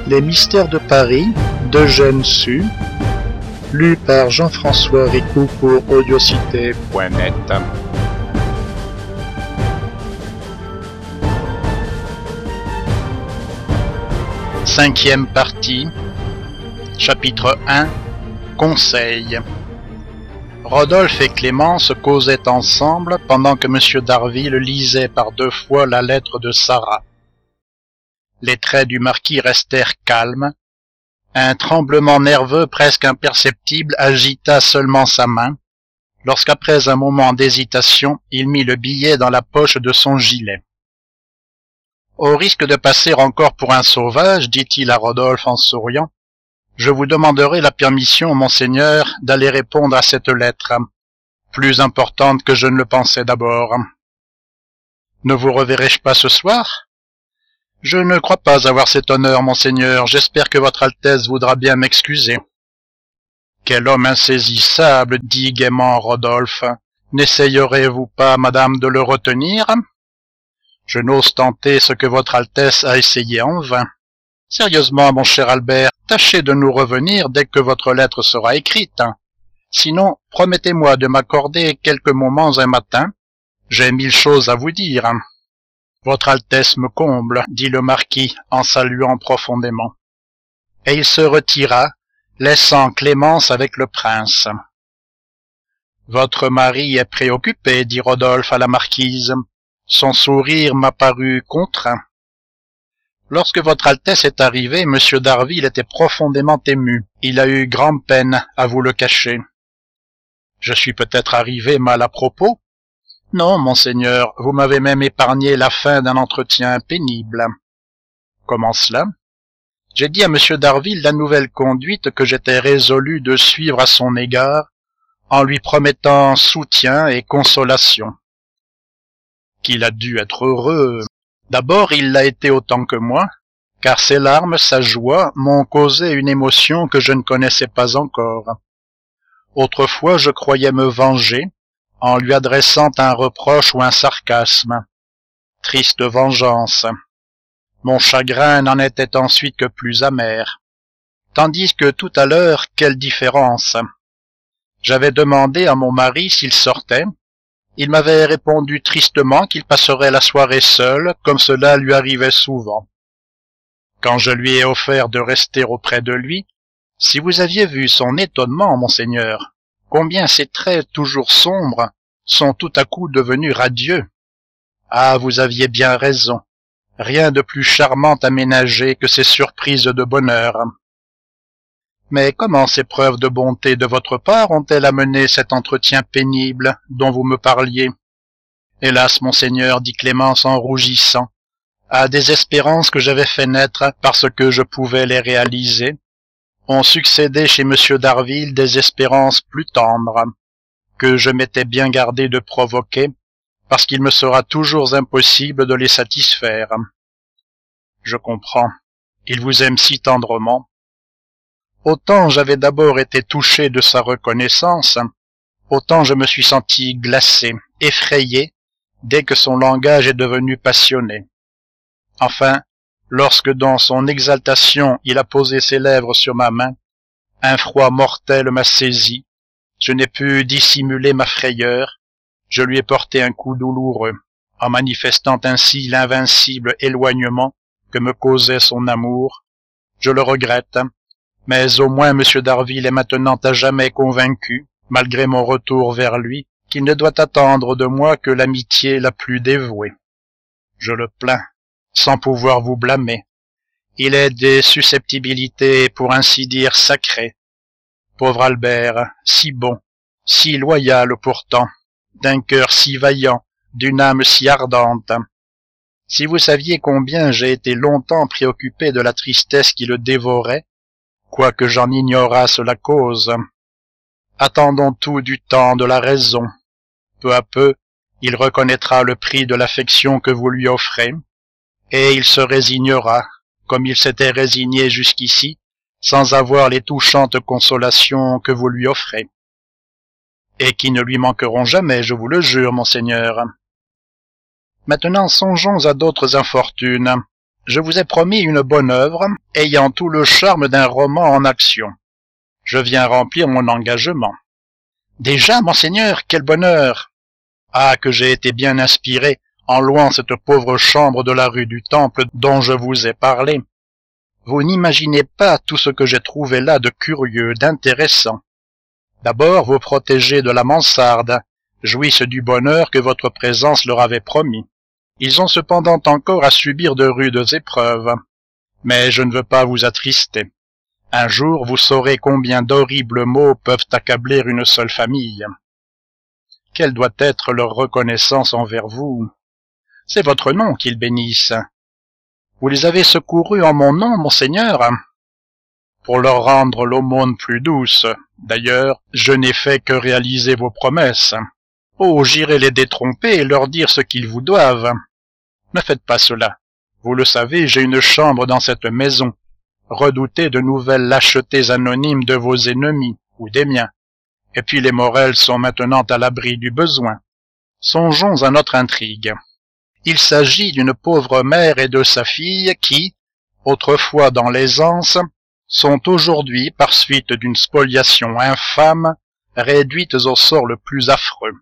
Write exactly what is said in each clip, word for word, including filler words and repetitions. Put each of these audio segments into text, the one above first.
Les mystères de Paris d'Eugène Sue, lu par Jean-François Ricou pour audiocité point net. Cinquième partie, chapitre un, Conseil. Rodolphe et Clémence causaient ensemble pendant que M. d'Harville lisait par deux fois la lettre de Sarah. Les traits du marquis restèrent calmes. Un tremblement nerveux presque imperceptible agita seulement sa main, lorsqu'après un moment d'hésitation, il mit le billet dans la poche de son gilet. « Au risque de passer encore pour un sauvage, dit-il à Rodolphe en souriant, je vous demanderai la permission, monseigneur, d'aller répondre à cette lettre, plus importante que je ne le pensais d'abord. Ne vous reverrai-je pas ce soir ? Je ne crois pas avoir cet honneur, monseigneur, j'espère que votre Altesse voudra bien m'excuser. Quel homme insaisissable, dit gaiement Rodolphe. N'essayerez-vous pas, madame, de le retenir? Je n'ose tenter ce que votre Altesse a essayé en vain. Sérieusement, mon cher Albert, tâchez de nous revenir dès que votre lettre sera écrite. Sinon, promettez-moi de m'accorder quelques moments un matin. J'ai mille choses à vous dire. Votre Altesse me comble, dit le marquis en saluant profondément. Et il se retira, laissant Clémence avec le prince. Votre mari est préoccupé, dit Rodolphe à la marquise. Son sourire m'a paru contraint. Lorsque votre Altesse est arrivée, M. d'Harville était profondément ému. Il a eu grande peine à vous le cacher. Je suis peut-être arrivé mal à propos? Non, monseigneur, vous m'avez même épargné la fin d'un entretien pénible. Comment cela? J'ai dit à M. d'Harville la nouvelle conduite que j'étais résolu de suivre à son égard, en lui promettant soutien et consolation. Qu'il a dû être heureux. D'abord, il l'a été autant que moi, car ses larmes, sa joie, m'ont causé une émotion que je ne connaissais pas encore. Autrefois, je croyais me venger, en lui adressant un reproche ou un sarcasme. Triste vengeance. Mon chagrin n'en était ensuite que plus amer. Tandis que tout à l'heure, quelle différence! J'avais demandé à mon mari s'il sortait. Il m'avait répondu tristement qu'il passerait la soirée seul, comme cela lui arrivait souvent. Quand je lui ai offert de rester auprès de lui, si vous aviez vu son étonnement, monseigneur, combien ses traits toujours sombres sont tout à coup devenus radieux. Ah, vous aviez bien raison. Rien de plus charmant à ménager que ces surprises de bonheur. Mais comment ces preuves de bonté de votre part ont-elles amené cet entretien pénible dont vous me parliez? Hélas, monseigneur, dit Clémence en rougissant, à des espérances que j'avais fait naître parce que je pouvais les réaliser, ont succédé chez M. d'Harville des espérances plus tendres, que je m'étais bien gardé de provoquer, parce qu'il me sera toujours impossible de les satisfaire. Je comprends. Il vous aime si tendrement. Autant j'avais d'abord été touché de sa reconnaissance, autant je me suis senti glacé, effrayé, dès que son langage est devenu passionné. Enfin, lorsque dans son exaltation il a posé ses lèvres sur ma main, un froid mortel m'a saisi, je n'ai pu dissimuler ma frayeur, je lui ai porté un coup douloureux, en manifestant ainsi l'invincible éloignement que me causait son amour. Je le regrette, mais au moins M. d'Harville est maintenant à jamais convaincu, malgré mon retour vers lui, qu'il ne doit attendre de moi que l'amitié la plus dévouée. Je le plains, sans pouvoir vous blâmer. Il est des susceptibilités, pour ainsi dire, sacrées. Pauvre Albert, si bon, si loyal pourtant, d'un cœur si vaillant, d'une âme si ardente. Si vous saviez combien j'ai été longtemps préoccupé de la tristesse qui le dévorait, quoique j'en ignorasse la cause. Attendons tout du temps de la raison. Peu à peu, il reconnaîtra le prix de l'affection que vous lui offrez, et il se résignera, comme il s'était résigné jusqu'ici, sans avoir les touchantes consolations que vous lui offrez, et qui ne lui manqueront jamais, je vous le jure, monseigneur. Maintenant songeons à d'autres infortunes, je vous ai promis une bonne œuvre, ayant tout le charme d'un roman en action. Je viens remplir mon engagement. Déjà, monseigneur, quel bonheur! Ah, que j'ai été bien inspiré en louant cette pauvre chambre de la rue du Temple dont je vous ai parlé. Vous n'imaginez pas tout ce que j'ai trouvé là de curieux, d'intéressant. D'abord, vos protégés de la mansarde jouissent du bonheur que votre présence leur avait promis. Ils ont cependant encore à subir de rudes épreuves. Mais je ne veux pas vous attrister. Un jour, vous saurez combien d'horribles maux peuvent accabler une seule famille. Quelle doit être leur reconnaissance envers vous? C'est votre nom qu'ils bénissent. Vous les avez secourus en mon nom, monseigneur, pour leur rendre l'aumône plus douce. D'ailleurs, je n'ai fait que réaliser vos promesses. Oh, j'irai les détromper et leur dire ce qu'ils vous doivent. Ne faites pas cela. Vous le savez, j'ai une chambre dans cette maison. Redoutez de nouvelles lâchetés anonymes de vos ennemis ou des miens. Et puis les Morel sont maintenant à l'abri du besoin. Songeons à notre intrigue. Il s'agit d'une pauvre mère et de sa fille qui, autrefois dans l'aisance, sont aujourd'hui, par suite d'une spoliation infâme, réduites au sort le plus affreux.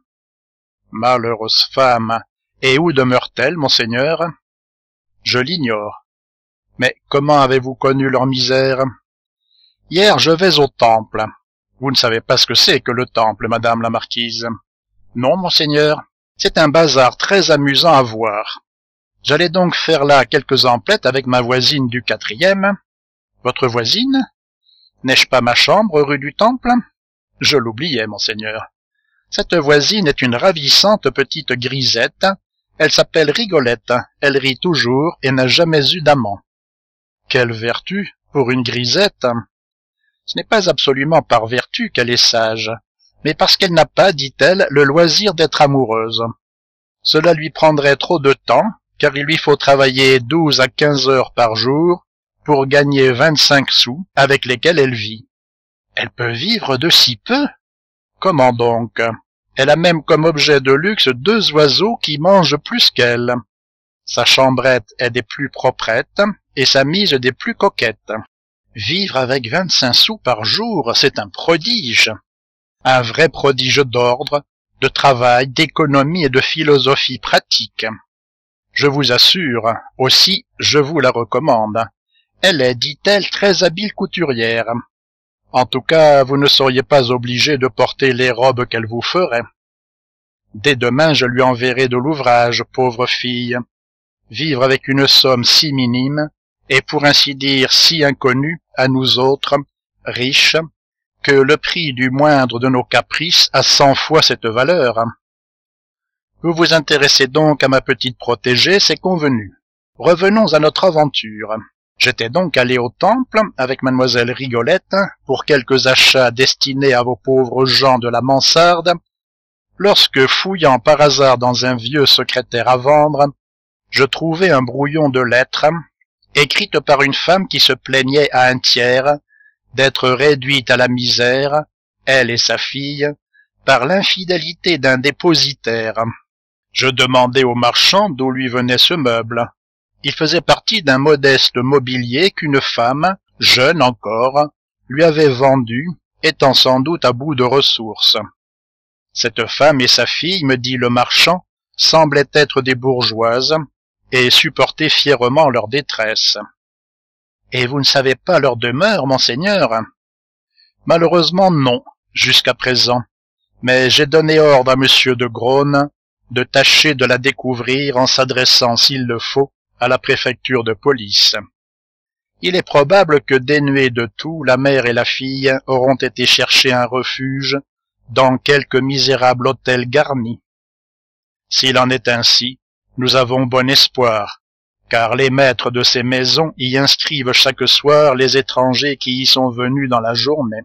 Malheureuse femme, et où demeure-t-elle, monseigneur? Je l'ignore. Mais comment avez-vous connu leur misère? Hier, je vais au temple. Vous ne savez pas ce que c'est que le temple, madame la marquise? Non, monseigneur. C'est un bazar très amusant à voir. J'allais donc faire là quelques emplettes avec ma voisine du quatrième. Votre voisine? N'ai-je pas ma chambre rue du Temple? Je l'oubliais, monseigneur. Cette voisine est une ravissante petite grisette. Elle s'appelle Rigolette. Elle rit toujours et n'a jamais eu d'amant. Quelle vertu pour une grisette! Ce n'est pas absolument par vertu qu'elle est sage, mais parce qu'elle n'a pas, dit-elle, le loisir d'être amoureuse. Cela lui prendrait trop de temps, car il lui faut travailler douze à quinze heures par jour pour gagner vingt-cinq sous avec lesquels elle vit. Elle peut vivre de si peu? Comment donc? Elle a même comme objet de luxe deux oiseaux qui mangent plus qu'elle. Sa chambrette est des plus proprettes et sa mise des plus coquettes. Vivre avec vingt-cinq sous par jour, c'est un prodige. Un vrai prodige d'ordre, de travail, d'économie et de philosophie pratique. Je vous assure, aussi je vous la recommande. Elle est, dit-elle, très habile couturière. En tout cas, vous ne seriez pas obligé de porter les robes qu'elle vous ferait. Dès demain, je lui enverrai de l'ouvrage, pauvre fille. Vivre avec une somme si minime, et pour ainsi dire si inconnue à nous autres, riches, que le prix du moindre de nos caprices a cent fois cette valeur. Vous vous intéressez donc à ma petite protégée, c'est convenu. Revenons à notre aventure. J'étais donc allé au temple avec mademoiselle Rigolette pour quelques achats destinés à vos pauvres gens de la mansarde, lorsque, fouillant par hasard dans un vieux secrétaire à vendre, je trouvai un brouillon de lettres, écrite par une femme qui se plaignait à un tiers d'être réduite à la misère, elle et sa fille, par l'infidélité d'un dépositaire. Je demandai au marchand d'où lui venait ce meuble. Il faisait partie d'un modeste mobilier qu'une femme, jeune encore, lui avait vendu, étant sans doute à bout de ressources. Cette femme et sa fille, me dit le marchand, semblaient être des bourgeoises et supporter fièrement leur détresse. Et vous ne savez pas leur demeure, monseigneur? Malheureusement non, jusqu'à présent, mais j'ai donné ordre à monsieur de Graune de tâcher de la découvrir en s'adressant, s'il le faut, à la préfecture de police. Il est probable que, dénuées de tout, la mère et la fille auront été chercher un refuge dans quelque misérable hôtel garni. S'il en est ainsi, nous avons bon espoir, car les maîtres de ces maisons y inscrivent chaque soir les étrangers qui y sont venus dans la journée.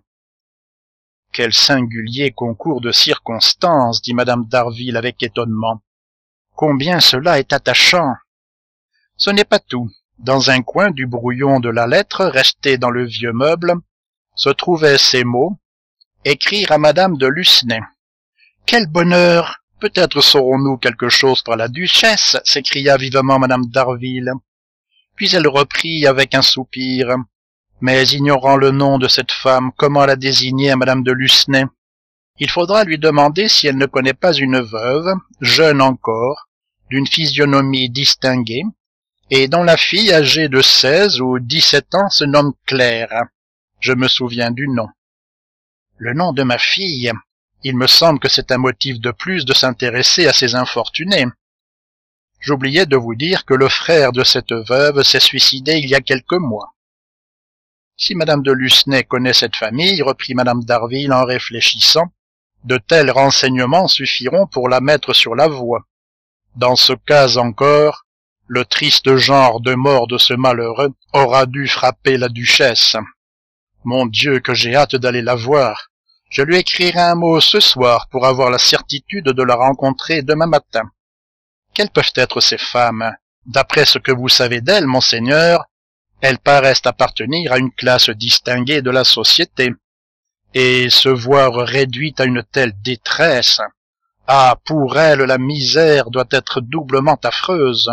Quel singulier concours de circonstances, dit madame d'Harville avec étonnement. Combien cela est attachant! Ce n'est pas tout. Dans un coin du brouillon de la lettre, resté dans le vieux meuble, se trouvaient ces mots, écrire à madame de Lucenay. Quel bonheur! Peut-être saurons-nous quelque chose par la duchesse, s'écria vivement madame d'Harville. Puis elle reprit avec un soupir. Mais ignorant le nom de cette femme, comment la désigner à madame de Lucenay? Il faudra lui demander si elle ne connaît pas une veuve, jeune encore, d'une physionomie distinguée, et dont la fille âgée de seize ou dix-sept ans se nomme Claire. Je me souviens du nom. Le nom de ma fille. Il me semble que c'est un motif de plus de s'intéresser à ces infortunés. J'oubliais de vous dire que le frère de cette veuve s'est suicidé il y a quelques mois. Si madame de Lucenay connaît cette famille, reprit madame d'Harville en réfléchissant, de tels renseignements suffiront pour la mettre sur la voie. Dans ce cas encore, le triste genre de mort de ce malheureux aura dû frapper la duchesse. Mon Dieu, que j'ai hâte d'aller la voir. Je lui écrirai un mot ce soir pour avoir la certitude de la rencontrer demain matin. Quelles peuvent être ces femmes? D'après ce que vous savez d'elles, monseigneur, elles paraissent appartenir à une classe distinguée de la société. Et se voir réduite à une telle détresse, ah, pour elles la misère doit être doublement affreuse.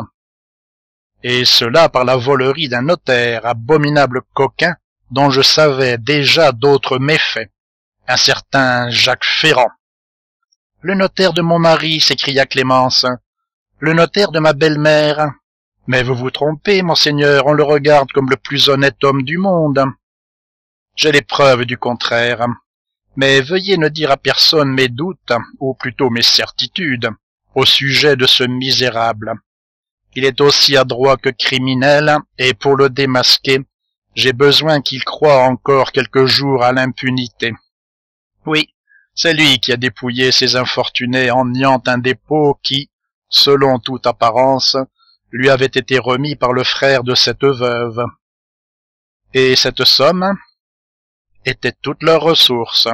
Et cela par la volerie d'un notaire, abominable coquin, dont je savais déjà d'autres méfaits, un certain Jacques Ferrand. Le notaire de mon mari, s'écria Clémence, le notaire de ma belle-mère. Mais vous vous trompez, monseigneur, on le regarde comme le plus honnête homme du monde. J'ai les preuves du contraire. Mais veuillez ne dire à personne mes doutes, ou plutôt mes certitudes, au sujet de ce misérable. Il est aussi adroit que criminel, et pour le démasquer, j'ai besoin qu'il croie encore quelques jours à l'impunité. Oui, c'est lui qui a dépouillé ces infortunés en niant un dépôt qui, selon toute apparence, lui avait été remis par le frère de cette veuve. Et cette somme était toute leur ressource.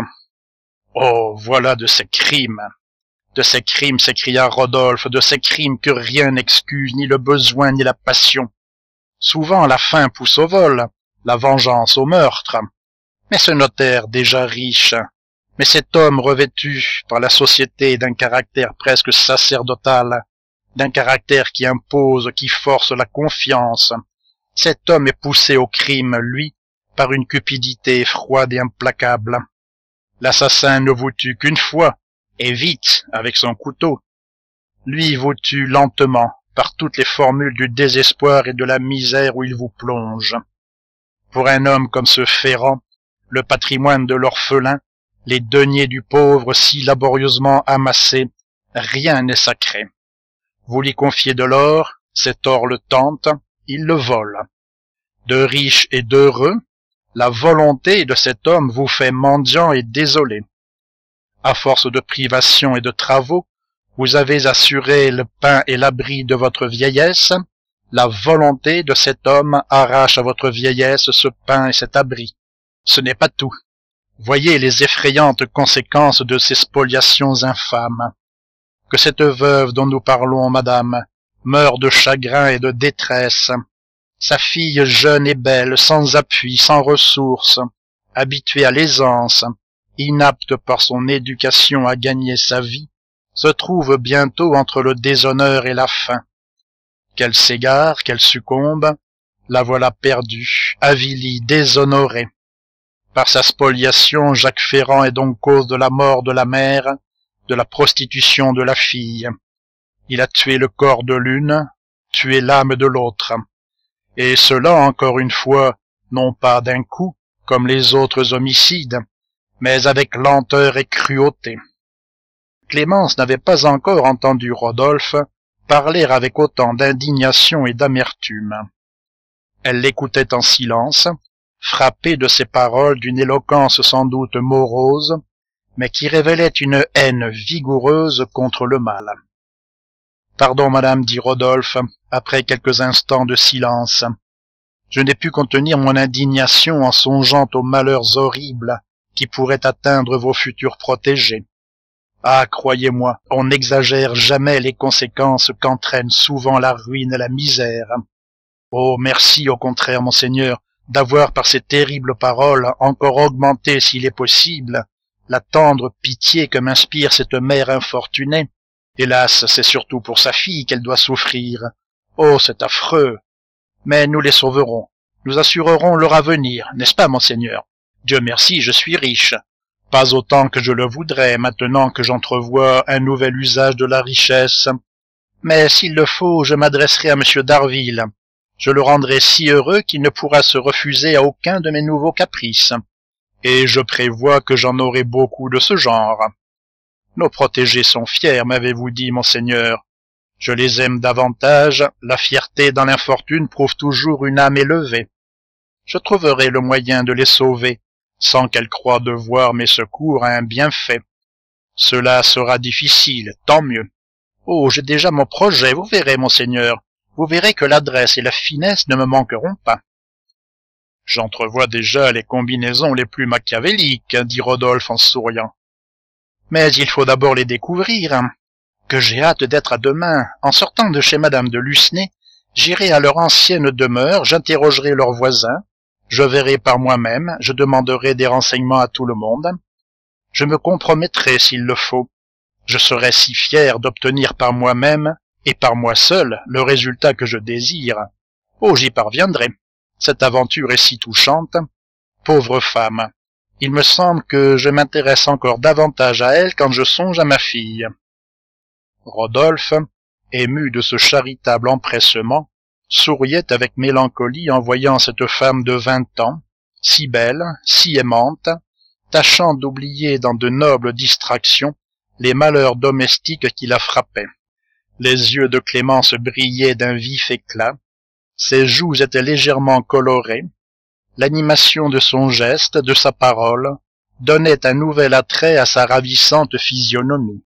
Oh, voilà de ces crimes! De ces crimes, s'écria Rodolphe, de ces crimes que rien n'excuse, ni le besoin, ni la passion. Souvent la faim pousse au vol, la vengeance au meurtre. Mais ce notaire déjà riche, mais cet homme revêtu par la société d'un caractère presque sacerdotal, d'un caractère qui impose, qui force la confiance, cet homme est poussé au crime, lui, par une cupidité froide et implacable. L'assassin ne vous tue qu'une fois, et vite, avec son couteau. Lui vous tue lentement, par toutes les formules du désespoir et de la misère où il vous plonge. Pour un homme comme ce Ferrand, le patrimoine de l'orphelin, les deniers du pauvre si laborieusement amassés, rien n'est sacré. Vous lui confiez de l'or, cet or le tente, il le vole. De riche et d'heureux, la volonté de cet homme vous fait mendiant et désolé. À force de privations et de travaux, vous avez assuré le pain et l'abri de votre vieillesse. La volonté de cet homme arrache à votre vieillesse ce pain et cet abri. Ce n'est pas tout. Voyez les effrayantes conséquences de ces spoliations infâmes. Que cette veuve dont nous parlons, madame, meurt de chagrin et de détresse. Sa fille jeune et belle, sans appui, sans ressources, habituée à l'aisance, inapte par son éducation à gagner sa vie, se trouve bientôt entre le déshonneur et la faim. Qu'elle s'égare, qu'elle succombe, la voilà perdue, avilie, déshonorée. Par sa spoliation, Jacques Ferrand est donc cause de la mort de la mère, de la prostitution de la fille. Il a tué le corps de l'une, tué l'âme de l'autre. Et cela, encore une fois, non pas d'un coup, comme les autres homicides, mais avec lenteur et cruauté. Clémence n'avait pas encore entendu Rodolphe parler avec autant d'indignation et d'amertume. Elle l'écoutait en silence, frappée de ces paroles d'une éloquence sans doute morose, mais qui révélait une haine vigoureuse contre le mal. « Pardon, madame, dit Rodolphe, après quelques instants de silence. Je n'ai pu contenir mon indignation en songeant aux malheurs horribles qui pourraient atteindre vos futurs protégés. Ah, croyez-moi, on n'exagère jamais les conséquences qu'entraînent souvent la ruine et la misère. Oh, merci, au contraire, monseigneur, d'avoir par ces terribles paroles encore augmenté, s'il est possible, la tendre pitié que m'inspire cette mère infortunée. Hélas, c'est surtout pour sa fille qu'elle doit souffrir. Oh, c'est affreux! Mais nous les sauverons. Nous assurerons leur avenir, n'est-ce pas, monseigneur? Dieu merci, je suis riche. Pas autant que je le voudrais, maintenant que j'entrevois un nouvel usage de la richesse. Mais s'il le faut, je m'adresserai à monsieur d'Harville. Je le rendrai si heureux qu'il ne pourra se refuser à aucun de mes nouveaux caprices. Et je prévois que j'en aurai beaucoup de ce genre. Nos protégés sont fiers, m'avez-vous dit, monseigneur. Je les aime davantage, la fierté dans l'infortune prouve toujours une âme élevée. Je trouverai le moyen de les sauver, sans qu'elles croient devoir mes secours à un bienfait. Cela sera difficile, tant mieux. Oh, j'ai déjà mon projet, vous verrez, monseigneur. Vous verrez que l'adresse et la finesse ne me manqueront pas. J'entrevois déjà les combinaisons les plus machiavéliques, dit Rodolphe en souriant. Mais il faut d'abord les découvrir. Que j'ai hâte d'être à demain. En sortant de chez madame de Lucenay, j'irai à leur ancienne demeure, j'interrogerai leurs voisins, je verrai par moi-même, je demanderai des renseignements à tout le monde. Je me compromettrai s'il le faut. Je serai si fier d'obtenir par moi-même, et par moi seul, le résultat que je désire. Oh, j'y parviendrai. Cette aventure est si touchante. Pauvre femme. Il me semble que je m'intéresse encore davantage à elle quand je songe à ma fille. Rodolphe, ému de ce charitable empressement, souriait avec mélancolie en voyant cette femme de vingt ans, si belle, si aimante, tâchant d'oublier dans de nobles distractions les malheurs domestiques qui la frappaient. Les yeux de Clémence brillaient d'un vif éclat, ses joues étaient légèrement colorées, l'animation de son geste, de sa parole, donnait un nouvel attrait à sa ravissante physionomie.